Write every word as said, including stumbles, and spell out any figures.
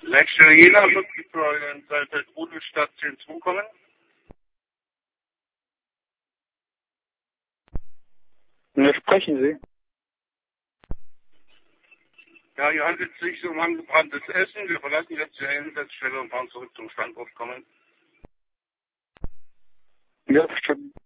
Lecture Jena, Ludwigsburg, Seite Rudelstadt zehn zwei kommen. Ja, sprechen Sie. Ja, hier handelt es sich um angebranntes Essen. Wir verlassen jetzt die Einsatzstelle und fahren zurück zum Standort kommen. Ja, verstanden.